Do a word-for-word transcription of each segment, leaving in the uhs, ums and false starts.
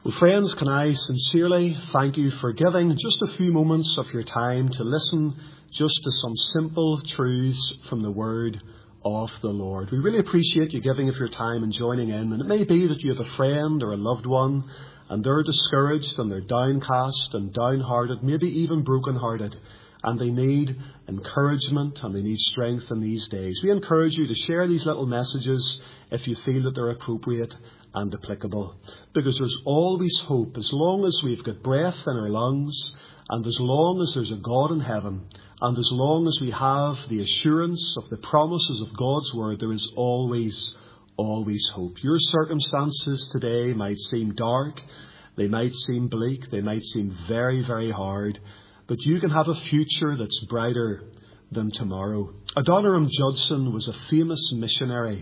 Well, friends, can I sincerely thank you for giving just a few moments of your time to listen just to some simple truths from the Word of the Lord. We really appreciate you giving of your time and joining in. And it may be that you have a friend or a loved one and they're discouraged and they're downcast and downhearted, maybe even brokenhearted, and they need encouragement and they need strength in these days. We encourage you to share these little messages if you feel that they're appropriate and applicable, because there's always hope as long as we've got breath in our lungs, and as long as there's a God in heaven, and as long as we have the assurance of the promises of God's word, there is always, always hope. Your circumstances today might seem dark, they might seem bleak, they might seem very, very hard, but you can have a future that's brighter than tomorrow. Adoniram Judson was a famous missionary.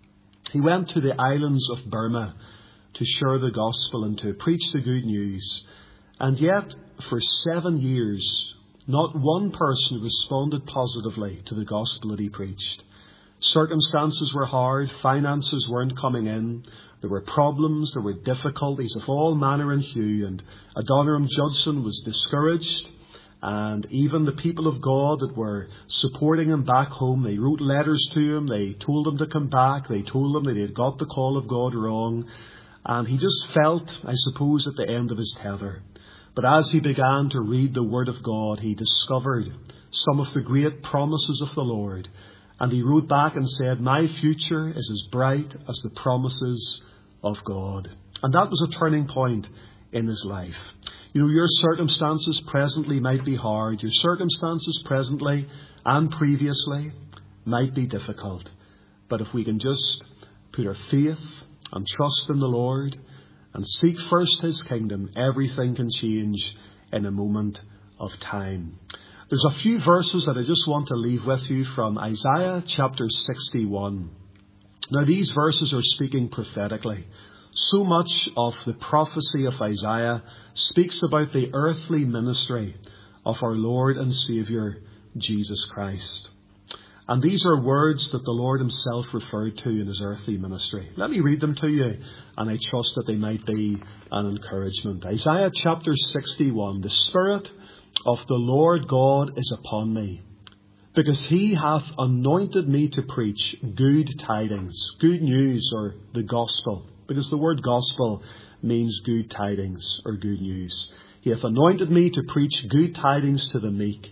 He went to the islands of Burma to share the gospel and to preach the good news. And yet, for seven years, not one person responded positively to the gospel that he preached. Circumstances were hard, finances weren't coming in, there were problems, there were difficulties of all manner and hue, and Adoniram Judson was discouraged. And even the people of God that were supporting him back home, they wrote letters to him, they told him to come back, they told him that he had got the call of God wrong. And he just felt, I suppose, at the end of his tether. But as he began to read the Word of God, he discovered some of the great promises of the Lord. And he wrote back and said, "My future is as bright as the promises of God." And that was a turning point in his life. You know, your circumstances presently might be hard. Your circumstances presently and previously might be difficult. But if we can just put our faith and trust in the Lord and seek first His kingdom, everything can change in a moment of time. There's a few verses that I just want to leave with you from Isaiah chapter sixty-one. Now, these verses are speaking prophetically. So much of the prophecy of Isaiah speaks about the earthly ministry of our Lord and Saviour, Jesus Christ. And these are words that the Lord Himself referred to in His earthly ministry. Let me read them to you, and I trust that they might be an encouragement. Isaiah chapter sixty-one, "The Spirit of the Lord God is upon me, because He hath anointed me to preach good tidings," good news, or the gospel. Because the word gospel means good tidings or good news. "He hath anointed me to preach good tidings to the meek.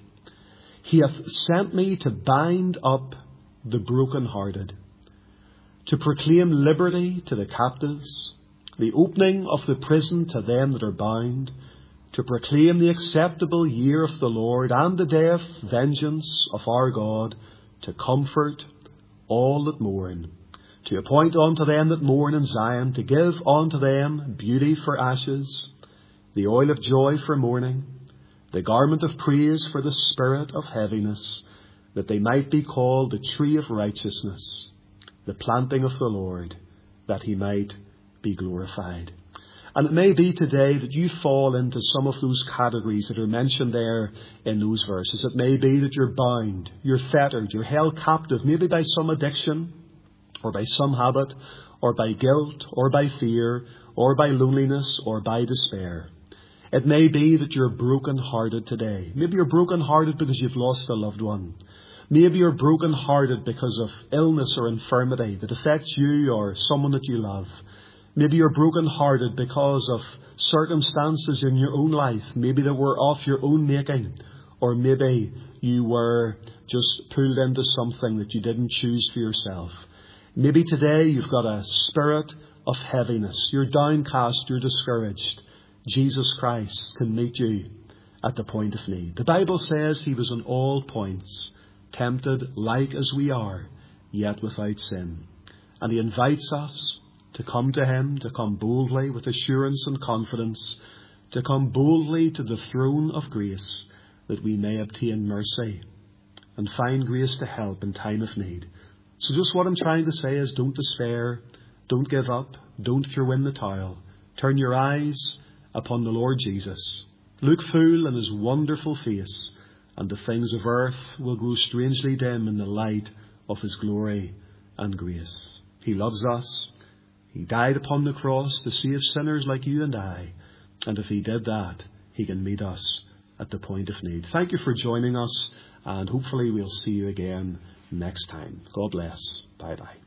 He hath sent me to bind up the brokenhearted, to proclaim liberty to the captives, the opening of the prison to them that are bound, to proclaim the acceptable year of the Lord and the day of vengeance of our God, to comfort all that mourn, to appoint unto them that mourn in Zion, to give unto them beauty for ashes, the oil of joy for mourning, the garment of praise for the spirit of heaviness, that they might be called the tree of righteousness, the planting of the Lord, that He might be glorified." And it may be today that you fall into some of those categories that are mentioned there in those verses. It may be that you're bound, you're fettered, you're held captive, maybe by some addiction, or by some habit, or by guilt, or by fear, or by loneliness, or by despair. It may be that you're broken-hearted today. Maybe you're broken-hearted because you've lost a loved one. Maybe you're broken-hearted because of illness or infirmity that affects you or someone that you love. Maybe you're broken-hearted because of circumstances in your own life, maybe that were of your own making, or maybe you were just pulled into something that you didn't choose for yourself. Maybe today you've got a spirit of heaviness. You're downcast, you're discouraged. Jesus Christ can meet you at the point of need. The Bible says He was on all points tempted like as we are, yet without sin. And He invites us to come to Him, to come boldly with assurance and confidence, to come boldly to the throne of grace, that we may obtain mercy and find grace to help in time of need. So just what I'm trying to say is, don't despair, don't give up, don't throw in the towel. Turn your eyes upon the Lord Jesus. Look full in His wonderful face, and the things of earth will grow strangely dim in the light of His glory and grace. He loves us. He died upon the cross to save sinners like you and I. And if he did that, he can meet us at the point of need. Thank you for joining us, and hopefully we'll see you again next time. God bless. Bye bye.